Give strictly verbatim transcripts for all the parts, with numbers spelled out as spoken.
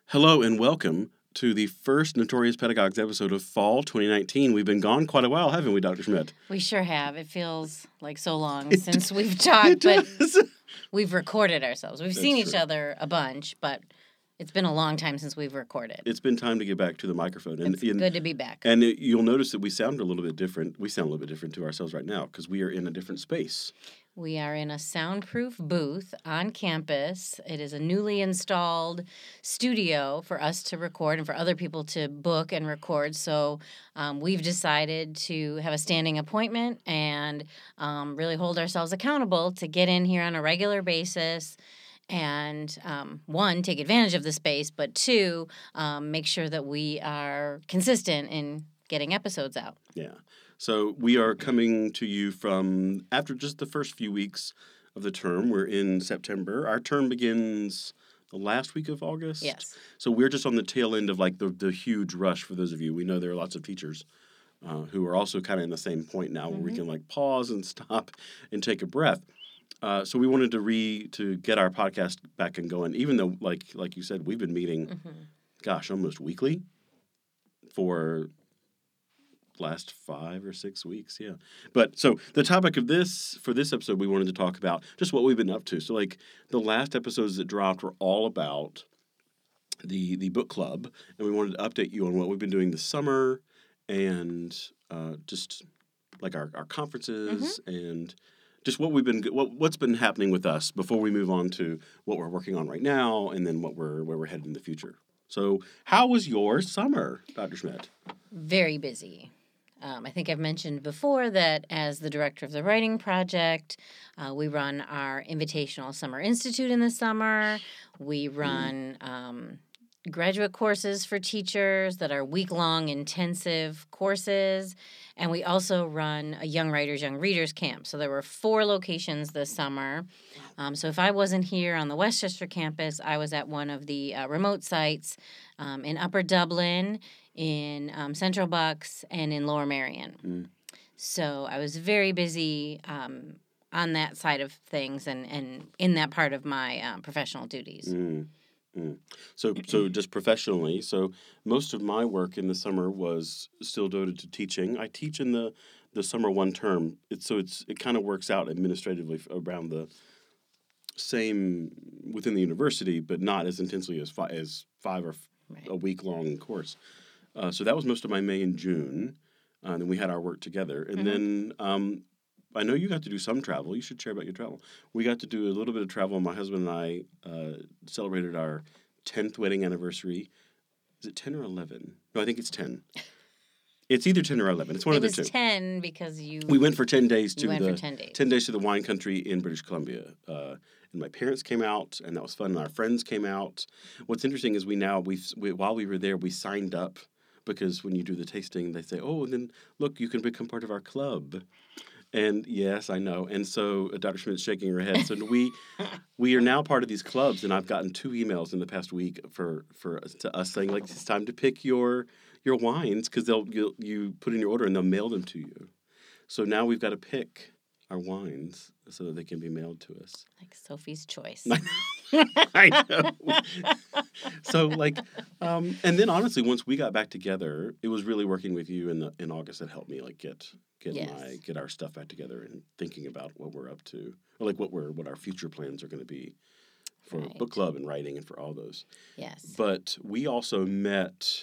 Hello and welcome to the first Notorious Pedagogues episode of Fall twenty nineteen. We've been gone quite a while, haven't we, Doctor Schmidt? We sure have. It feels like so long It since d- we've It talked, but does. we've recorded ourselves. We've That's seen each true. other a bunch, but it's been a long time since we've recorded. It's been time to get back to the microphone. And, It's and, good to be back. and it- you'll notice that we sound a little bit different. We sound a little bit different to ourselves right now because we are in a different space. We are in a soundproof booth on campus. It is a newly installed studio for us to record and for other people to book and record. So um, we've decided to have a standing appointment and um, really hold ourselves accountable to get in here on a regular basis and, um, one, take advantage of the space, but two, um, make sure that we are consistent in getting episodes out. Yeah. So we are coming to you from after just the first few weeks of the term. We're in September. Our term begins the last week of August. Yes. So we're just on the tail end of like the, the huge rush for those of you. We know there are lots of teachers uh, who are also kind of in the same point now where we can like pause and stop and take a breath. Uh, so we wanted to re to get our podcast back and going, even though like like you said, we've been meeting, Mm-hmm. gosh, almost weekly for last five or six weeks, yeah. But so the topic of this for this episode, we wanted to talk about just what we've been up to. So like the last episodes that dropped were all about the the book club, and we wanted to update you on what we've been doing this summer and uh, just like our, our conferences and just what we've been what what's been happening with us before we move on to what we're working on right now and then what we're where we're headed in the future. So how was your summer, Doctor Schmidt? Very busy. Um, I think I've mentioned before that as the director of the writing project, uh, we run our Invitational Summer Institute in the summer. We run um, graduate courses for teachers that are week-long intensive courses. And we also run a Young Writers, Young Readers camp. So there were four locations this summer. Um, so if I wasn't here on the Westchester campus, I was at one of the uh, remote sites um, in Upper Dublin, in um, Central Bucks, and in Lower Marion. Mm. So I was very busy um, on that side of things and, and in that part of my um, professional duties. Mm, mm. So, so just professionally, so most of my work in the summer was still devoted to teaching. I teach in the, the summer one term. It's so it's it kind of works out administratively f- around the same within the university, but not as intensely as fi- as five or f- Right. a week long course. Uh, so that was most of my May and June. Uh, and then we had our work together, and Mhm. then um, I know you got to do some travel. You should share about your travel. We got to do a little bit of travel. My husband and I uh, celebrated our tenth wedding anniversary. Is it ten or eleven? No, I think it's ten. It's either ten or eleven. It's one It of the was two. ten because you We went for ten days you to went the for ten days. ten days to the wine country in British Columbia. Uh, and my parents came out, and that was fun. And our friends came out. What's interesting is we now we we while we were there, we signed up because when you do the tasting, they say, "Oh, and then look, you can become part of our club." And yes, I know. And so uh, Doctor Schmidt's shaking her head. So we we are now part of these clubs, and I've gotten two emails in the past week for for us, to us saying like it's time to pick your your wines because they'll you, you put in your order and they'll mail them to you. So now we've got to pick our wines so that they can be mailed to us. Like Sophie's Choice. I know. So like, um, and then honestly, once we got back together, it was really working with you in the in August that helped me like get get Yes. my get our stuff back together and thinking about what we're up to, or like what we're what our future plans are going to be for Right. book club and writing and for all those. Yes. But we also met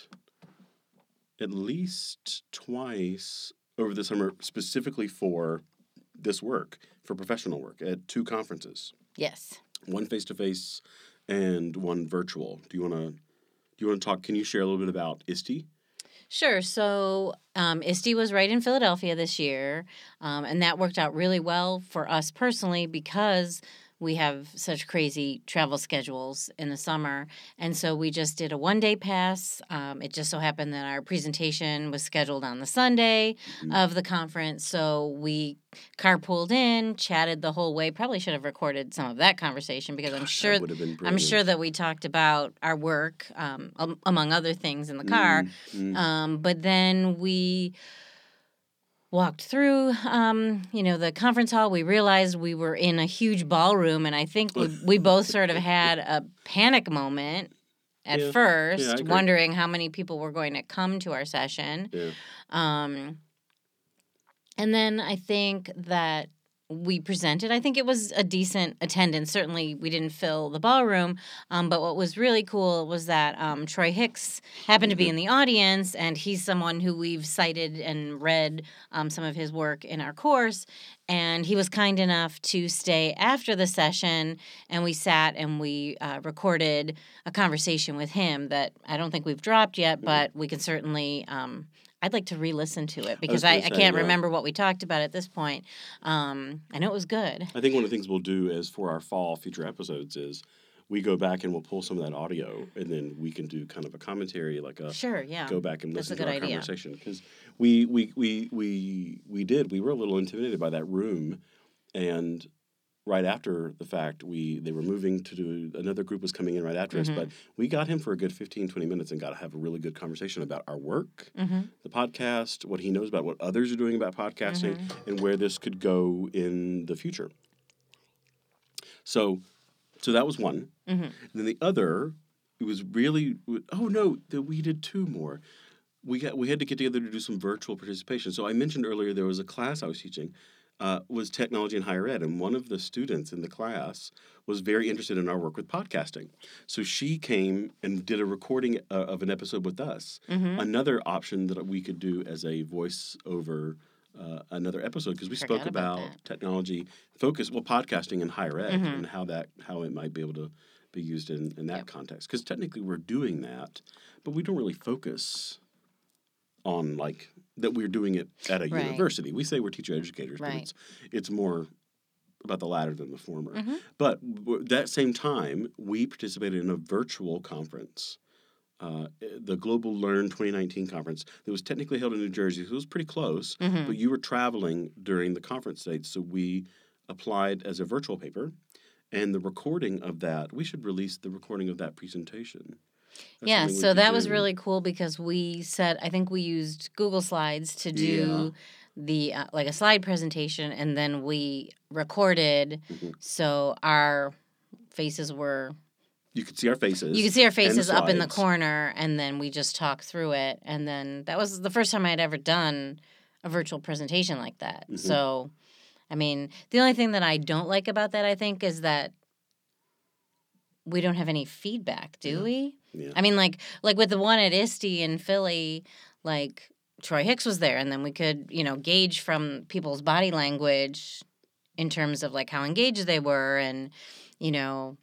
at least twice over the summer specifically for this work, for professional work at two conferences. Yes. One face to face and one virtual. Do you want to do you want to talk? Can you share a little bit about I S T E? Sure. So um, I S T E was right in Philadelphia this year, um, and that worked out really well for us personally because we have such crazy travel schedules in the summer. And so we just did a one-day pass. Um, it just so happened that our presentation was scheduled on the Sunday Mhm. of the conference. So we carpooled in, chatted the whole way. Probably should have recorded some of that conversation because I'm Gosh, sure that would have been I'm brilliant. sure that we talked about our work, um, um, among other things, in the car. Mm, mm. Um, but then we walked through, um, you know, the conference hall. We realized we were in a huge ballroom, and I think we, we both sort of had a panic moment at Yeah. first, Yeah, I agree. wondering how many people were going to come to our session. Yeah. Um, and then I think that we presented. I think it was a decent attendance. Certainly, we didn't fill the ballroom. Um, but what was really cool was that um, Troy Hicks happened to be Mhm. in the audience, and he's someone who we've cited and read um, some of his work in our course. And he was kind enough to stay after the session, and we sat and we uh, recorded a conversation with him that I don't think we've dropped yet, but we can certainly. Um, I'd like to re-listen to it because I, gonna I, say, can't yeah. remember what we talked about at this point. Um, I know it was good. I think one of the things we'll do is for our fall future episodes is we go back and we'll pull some of that audio, and then we can do kind of a commentary, like a Sure, yeah. go back and That's listen a to good our idea. conversation, because we we, we we we did we were a little intimidated by that room, and right after the fact, we they were moving to do another group was coming in right after Mhm. us, but we got him for a good fifteen, twenty minutes and got to have a really good conversation about our work, Mm-hmm. the podcast, what he knows about what others are doing about podcasting, Mm-hmm. and where this could go in the future. So, so that was one. Mm-hmm. And then the other, it was really, oh no, that we did two more. We got we had to get together to do some virtual participation. So I mentioned earlier there was a class I was teaching, uh, was technology in higher ed, and one of the students in the class was very interested in our work with podcasting. So she came and did a recording uh, of an episode with us. Mm-hmm. Another option that we could do as a voice over uh, another episode, because we Forgot spoke about about that. technology focus, well, podcasting in higher ed, Mhm. and how that how it might be able to be used in, in that Yep. context. Because technically we're doing that, but we don't really focus on like that we're doing it at a Right. university. We say we're teacher educators, but Right. it's it's more about the latter than the former. Mhm. But w- that same time, we participated in a virtual conference, uh, the Global Learn twenty nineteen conference that was technically held in New Jersey. So it was pretty close, Mhm. but you were traveling during the conference dates, so we applied as a virtual paper. And the recording of that, we should release the recording of that presentation. That's Yeah, something we so could that was do. really cool because we said I think we used Google Slides to do the uh, like a slide presentation, and then we recorded Mhm. so our faces were You could see our faces. you could see our and the faces up in the slides. corner, and then we just talked through it, and then that was the first time I had ever done a virtual presentation like that. Mhm. So, I mean, the only thing that I don't like about that, I think, is that we don't have any feedback, do Yeah. we? Yeah. I mean, like like with the one at I S T E in Philly, like Troy Hicks was there, and then we could, you know, gauge from people's body language in terms of like how engaged they were, and you know,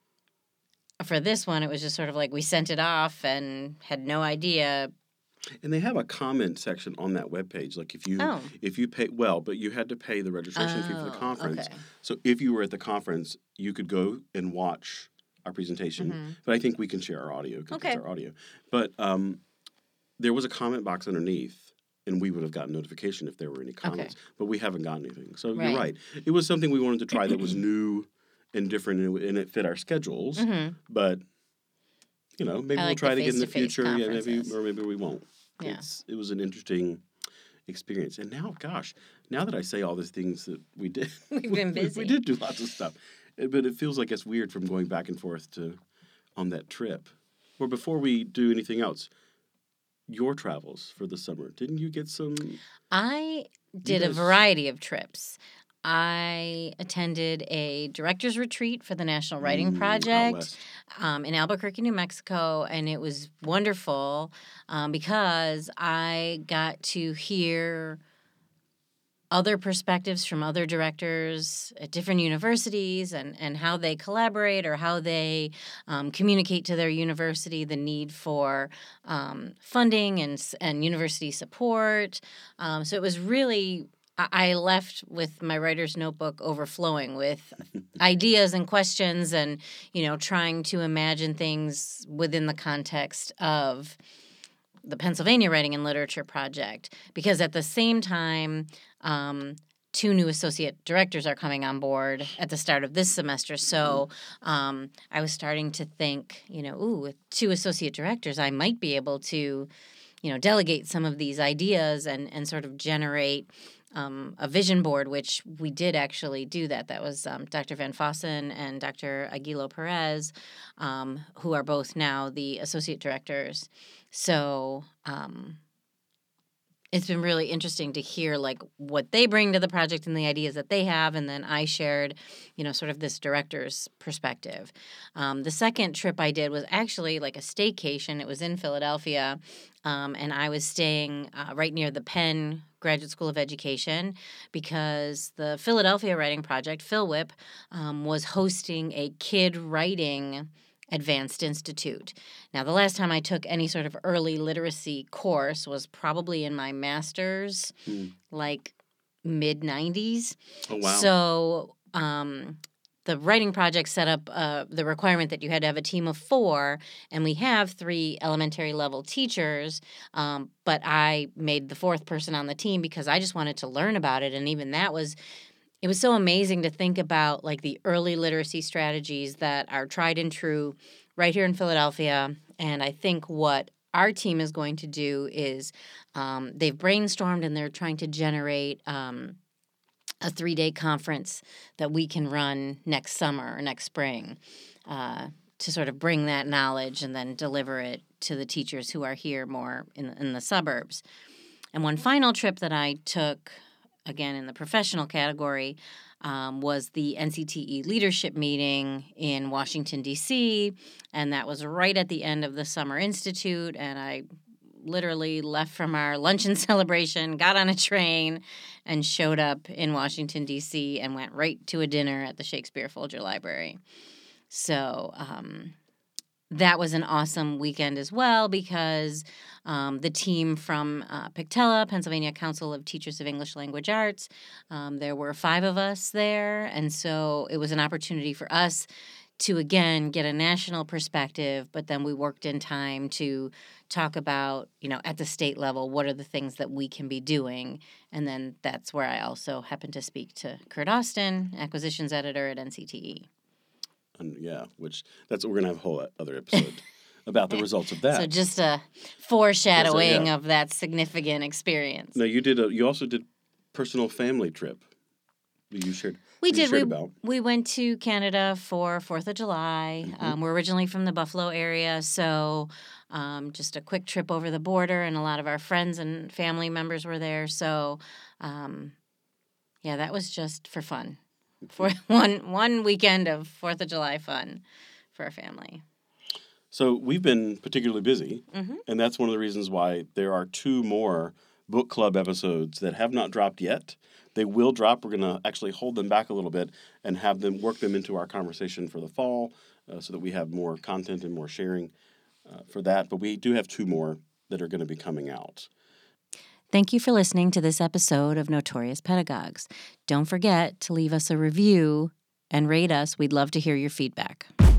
for this one, it was just sort of like we sent it off and had no idea. And they have a comment section on that webpage. Like if you Oh. if you pay well, but you had to pay the registration fee for the Oh, conference. okay. So if you were at the conference, you could go and watch our presentation. Mhm. But I think we can share our audio because Okay. it's our audio. But um, there was a comment box underneath, and we would have gotten notification if there were any comments. But we haven't gotten anything. So Right. you're right. It was something we wanted to try that was new and different, and it, and it fit our schedules. Mhm. But you know, maybe I we'll like try the it again in the face-to-face future. Yeah, maybe conferences. or maybe we won't. Yeah. It's it was an interesting experience. And now, gosh, now that I say all these things that we did, We've been we- busy. We, did do lots of stuff, Uh, but it feels like it's weird from going back and forth to on that trip. Or before we do anything else, your travels for the summer. Didn't you get some? I did a guys- variety of trips. I attended a director's retreat for the National Writing Mm, out Project west. um, in Albuquerque, New Mexico, and it was wonderful um, because I got to hear other perspectives from other directors at different universities and, and how they collaborate or how they um, communicate to their university the need for um, funding and, s- and university support. Um, so it was really, I I left with my writer's notebook overflowing with ideas and questions and, you know, trying to imagine things within the context of the Pennsylvania Writing and Literature Project, because at the same time, um, two new associate directors are coming on board at the start of this semester. So um, I was starting to think, you know, ooh, with two associate directors, I might be able to, you know, delegate some of these ideas and and sort of generate um, a vision board, which we did actually do that. That was um, Doctor Van Fossen and Doctor Aguilo Perez, um, who are both now the associate directors. So um, it's been really interesting to hear like what they bring to the project and the ideas that they have, and then I shared, you know, sort of this director's perspective. Um, the second trip I did was actually like a staycation. It was in Philadelphia, um, and I was staying uh, right near the Penn Graduate School of Education because the Philadelphia Writing Project, PhilWIP, um, was hosting a kid writing Advanced Institute. Now, the last time I took any sort of early literacy course was probably in my master's, Hmm. like mid nineties. Oh, wow. So um, the writing project set up uh, the requirement that you had to have a team of four, and we have three elementary level teachers, um, but I made the fourth person on the team because I just wanted to learn about it, and even that was it was so amazing to think about like the early literacy strategies that are tried and true right here in Philadelphia. And I think what our team is going to do is um, they've brainstormed and they're trying to generate um, a three-day conference that we can run next summer or next spring uh, to sort of bring that knowledge and then deliver it to the teachers who are here more in, in the suburbs. And one final trip that I took, again in the professional category, um, was the N C T E leadership meeting in Washington, D C, and that was right at the end of the Summer Institute, and I literally left from our luncheon celebration, got on a train, and showed up in Washington, D C, and went right to a dinner at the Shakespeare Folger Library. So um, that was an awesome weekend as well because um, the team from uh, Pictella, Pennsylvania Council of Teachers of English Language Arts, um, there were five of us there, and so it was an opportunity for us to, again, get a national perspective, but then we worked in time to talk about, you know, at the state level, what are the things that we can be doing, and then that's where I also happened to speak to Kurt Austin, acquisitions editor at N C T E. And yeah, which that's we're gonna have a whole other episode about the results of that. So just a foreshadowing yeah. of that significant experience. No, you did. A, you also did personal family trip. You shared. We you did. Shared We, about. we went to Canada for Fourth of July. Mm-hmm. Um, we're originally from the Buffalo area, so um, just a quick trip over the border, and a lot of our friends and family members were there. So, um, yeah, that was just for fun. For one one weekend of Fourth of July fun for our family. So we've been particularly busy, Mm-hmm. and that's one of the reasons why there are two more book club episodes that have not dropped yet. They will drop. We're going to actually hold them back a little bit and have them work them into our conversation for the fall uh, so that we have more content and more sharing uh, for that. But we do have two more that are going to be coming out. Thank you for listening to this episode of Notorious Pedagogues. Don't forget to leave us a review and rate us. We'd love to hear your feedback.